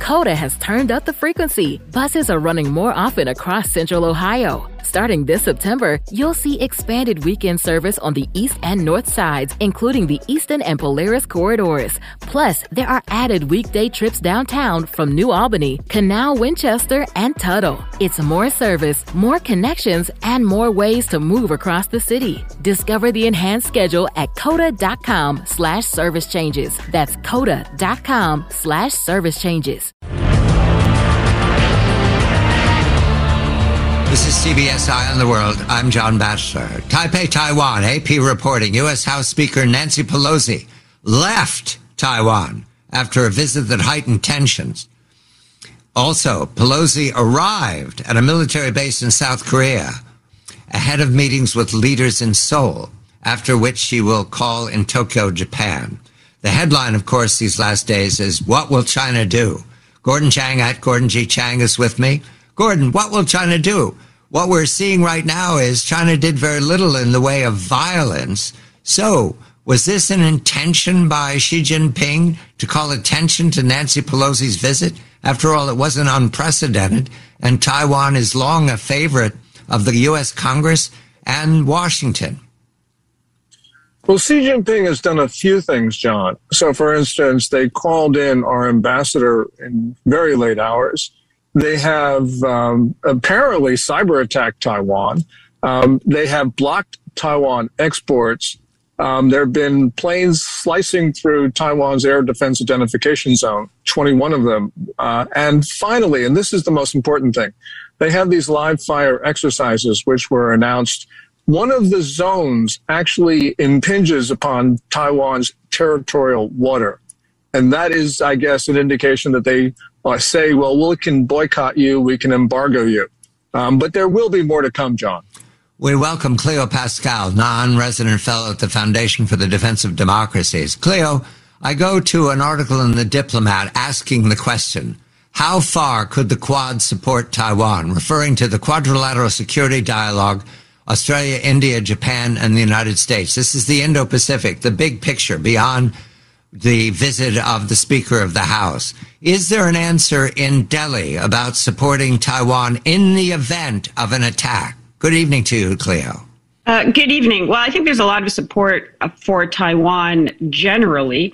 Coda has turned up the frequency. Buses are running more often across Central Ohio. Starting this September, you'll see expanded weekend service on the east and north sides, including the Eastern and Polaris corridors. Plus, there are added weekday trips downtown from New Albany, Canal, Winchester, and Tuttle. It's more service, more connections, and more ways to move across the city. Discover the enhanced schedule at coda.com/service changes. That's coda.com/service changes. This is CBS Eye on the World. I'm John Batchelor. Taipei, Taiwan. AP reporting U.S. House Speaker Nancy Pelosi left Taiwan after a visit that heightened tensions. Also, Pelosi arrived at a military base in South Korea ahead of meetings with leaders in Seoul, after which she will call in Tokyo, Japan. The headline, of course, these last days is, what will China do? Gordon Chang at Gordon G. Chang is with me. Gordon, what will China do? What we're seeing right now is China did very little in the way of violence. So was this an intention by Xi Jinping to call attention to Nancy Pelosi's visit? After all, it wasn't unprecedented, and Taiwan is long a favorite of the U.S. Congress and Washington. Well, Xi Jinping has done a few things, John. So, for instance, they called in our ambassador in very late hours. They have apparently cyber attacked Taiwan. They have blocked Taiwan exports. There have been planes slicing through Taiwan's air defense identification zone, 21 of them. And finally, and this is the most important thing, they have these live fire exercises which were announced. One of the zones actually impinges upon Taiwan's territorial water. And that is, I guess, an indication that they say, well, we can boycott you, we can embargo you. But there will be more to come, John. We welcome Cleo Pascal, non-resident fellow at the Foundation for the Defense of Democracies. Cleo, I go to an article in The Diplomat asking the question, how far could the Quad support Taiwan, referring to the Quadrilateral Security Dialogue, Australia, India, Japan, and the United States. This is the Indo-Pacific, the big picture beyond the visit of the Speaker of the House. Is there an answer in Delhi about supporting Taiwan in the event of an attack? Good evening to you, Cleo. Good evening. Well, I think there's a lot of support for Taiwan generally,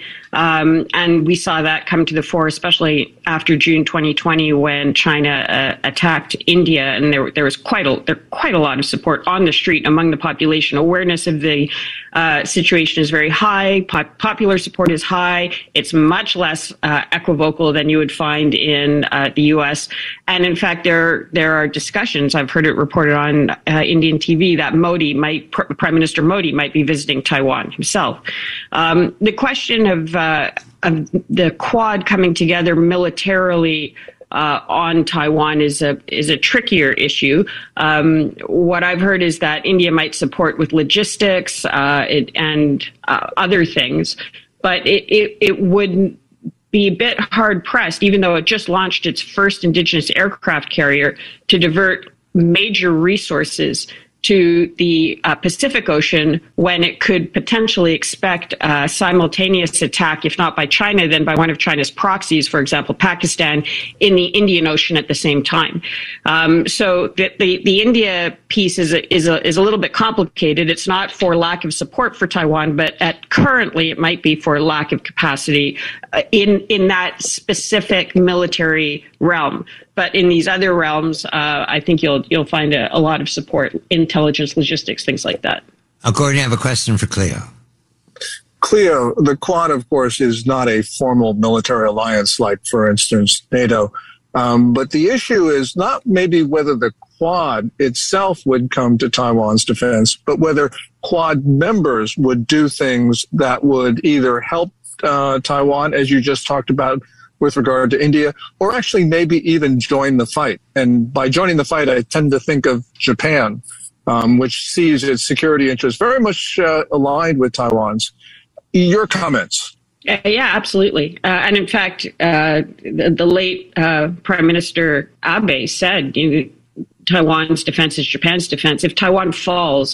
and we saw that come to the fore, especially after June 2020 when China attacked India, and there was quite a lot of support on the street among the population. Awareness of the situation is very high. Popular support is high. It's much less equivocal than you would find in the U.S. And in fact, there are discussions. I've heard it reported on Indian TV that Prime Minister Modi might be visiting Taiwan himself. The question of the Quad coming together militarily on Taiwan is a trickier issue. What I've heard is that India might support with logistics and other things, but it would be a bit hard pressed, even though it just launched its first indigenous aircraft carrier, to divert major resources to the Pacific Ocean when it could potentially expect a simultaneous attack, if not by China, then by one of China's proxies, for example, Pakistan, in the Indian Ocean at the same time. So the India piece is a little bit complicated. It's not for lack of support for Taiwan, but currently it might be for lack of capacity in that specific military realm. But in these other realms, I think you'll find a lot of support, intelligence, logistics, things like that. Gordon, I have a question for Cleo. Cleo, the Quad, of course, is not a formal military alliance like, for instance, NATO. But the issue is not maybe whether the Quad itself would come to Taiwan's defense, but whether Quad members would do things that would either help Taiwan, as you just talked about, with regard to India, or actually maybe even join the fight. And by joining the fight, I tend to think of Japan, which sees its security interests very much aligned with Taiwan's. Your comments? Yeah, absolutely. And in fact, the late Prime Minister Abe said, Taiwan's defense is Japan's defense. If Taiwan falls,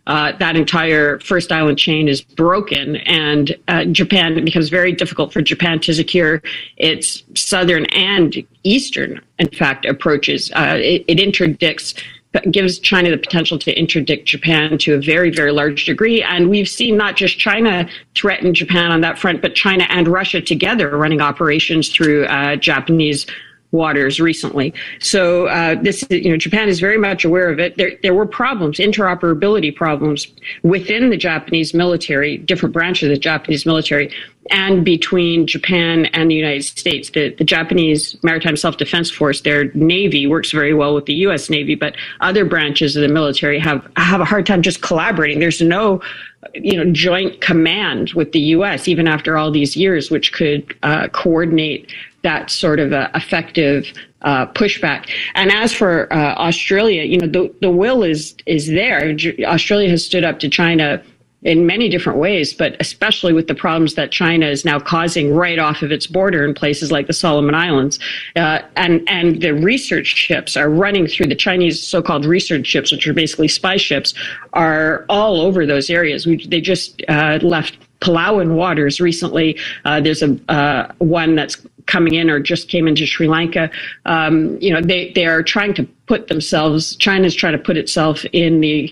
that entire first island chain is broken, and Japan, it becomes very difficult for Japan to secure its southern and eastern, in fact, approaches. It interdicts, gives China the potential to interdict Japan to a very, very large degree. And we've seen not just China threaten Japan on that front, but China and Russia together running operations through Japanese waters recently. So Japan is very much aware of it. There were problems, interoperability problems within the Japanese military, different branches of the Japanese military, and between Japan and the United States. The Japanese Maritime Self-Defense Force, their Navy, works very well with the U.S. Navy, but other branches of the military have a hard time just collaborating. There's no joint command with the U.S., even after all these years, which could coordinate that sort of effective pushback. And as for Australia, the will is there. Australia has stood up to China in many different ways, but especially with the problems that China is now causing right off of its border in places like the Solomon Islands. And the research ships are running through the Chinese so-called research ships, which are basically spy ships, are all over those areas. They just left Palawan waters recently. There's a one that's coming in or just came into Sri Lanka. They are trying to put themselves, China's trying to put itself in the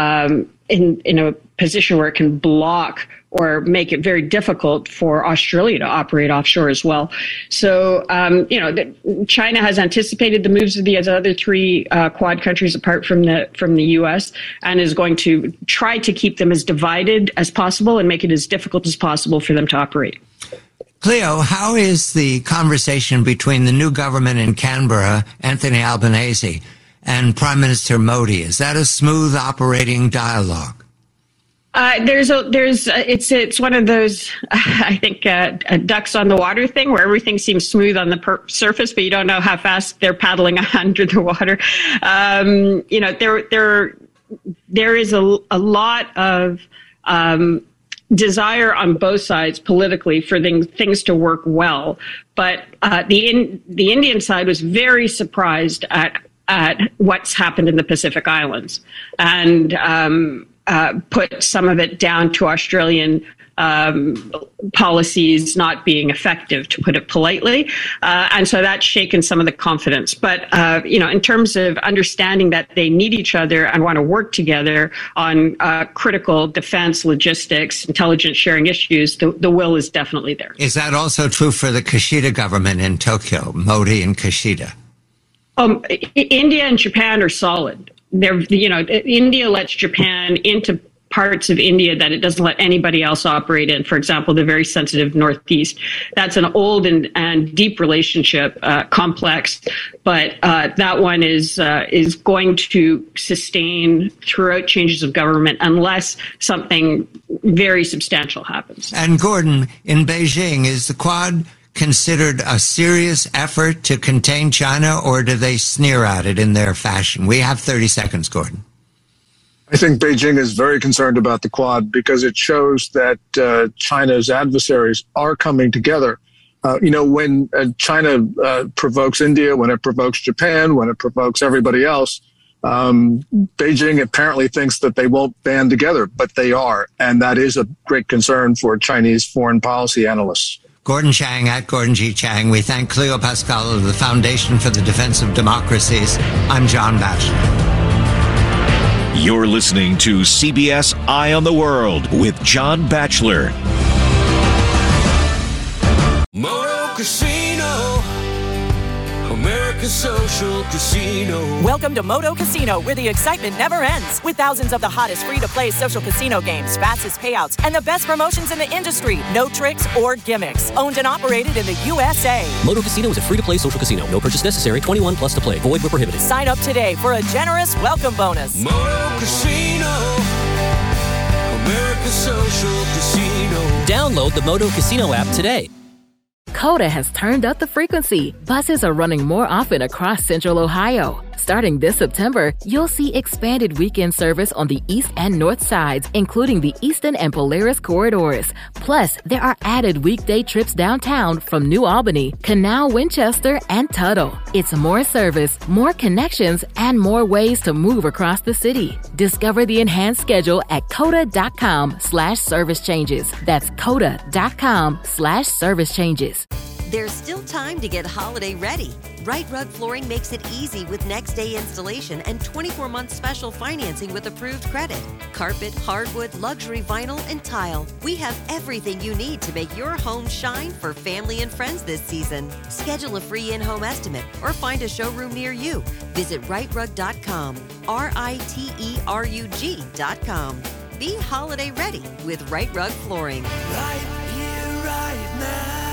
in a position where it can block or make it very difficult for Australia to operate offshore as well. So, China has anticipated the moves of the other three Quad countries apart from the U.S. and is going to try to keep them as divided as possible and make it as difficult as possible for them to operate. Cleo, how is the conversation between the new government in Canberra, Anthony Albanese, and Prime Minister Modi? Is that a smooth operating dialogue? It's one of those, I think, ducks on the water thing where everything seems smooth on the surface, but you don't know how fast they're paddling under the water. There is a lot of desire on both sides politically for things to work well, but the Indian side was very surprised at what's happened in the Pacific Islands, and put some of it down to Australian policies not being effective, to put it politely. And so that's shaken some of the confidence. But, in terms of understanding that they need each other and want to work together on critical defense, logistics, intelligence sharing issues, the will is definitely there. Is that also true for the Kishida government in Tokyo, Modi and Kishida? India and Japan are solid. India lets Japan into parts of India that it doesn't let anybody else operate in. For example, the very sensitive Northeast. That's an old and deep relationship, complex, but that one is going to sustain throughout changes of government unless something very substantial happens. And Gordon, in Beijing, is the Quad considered a serious effort to contain China, or do they sneer at it in their fashion? We have 30 seconds, Gordon. I think Beijing is very concerned about the Quad because it shows that China's adversaries are coming together. When China provokes India, when it provokes Japan, when it provokes everybody else, Beijing apparently thinks that they won't band together, but they are. And that is a great concern for Chinese foreign policy analysts. Gordon Chang at Gordon G. Chang. We thank Cleo Pascal of the Foundation for the Defense of Democracies. I'm John Batchelor. You're listening to CBS Eye on the World with John Batchelor. Moto Casino, America's social casino. Welcome to Moto Casino, where the excitement never ends. With thousands of the hottest free-to-play social casino games, fastest payouts, and the best promotions in the industry. No tricks or gimmicks. Owned and operated in the USA. Moto Casino is a free-to-play social casino. No purchase necessary. 21 plus to play. Void where prohibited. Sign up today for a generous welcome bonus. Moto Casino, America's social casino. Download the Moto Casino app today. Coda has turned up the frequency. Buses are running more often across Central Ohio. Starting this September, you'll see expanded weekend service on the east and north sides, including the Eastern and Polaris corridors. Plus, there are added weekday trips downtown from New Albany, Canal, Winchester, and Tuttle. It's more service, more connections, and more ways to move across the city. Discover the enhanced schedule at coda.com/service changes. That's coda.com/service changes. There's still time to get holiday ready. Right Rug Flooring makes it easy with next-day installation and 24-month special financing with approved credit. Carpet, hardwood, luxury vinyl, and tile. We have everything you need to make your home shine for family and friends this season. Schedule a free in-home estimate or find a showroom near you. Visit rightrug.com, RITERUG.com. Be holiday ready with Right Rug Flooring. Right here, right now.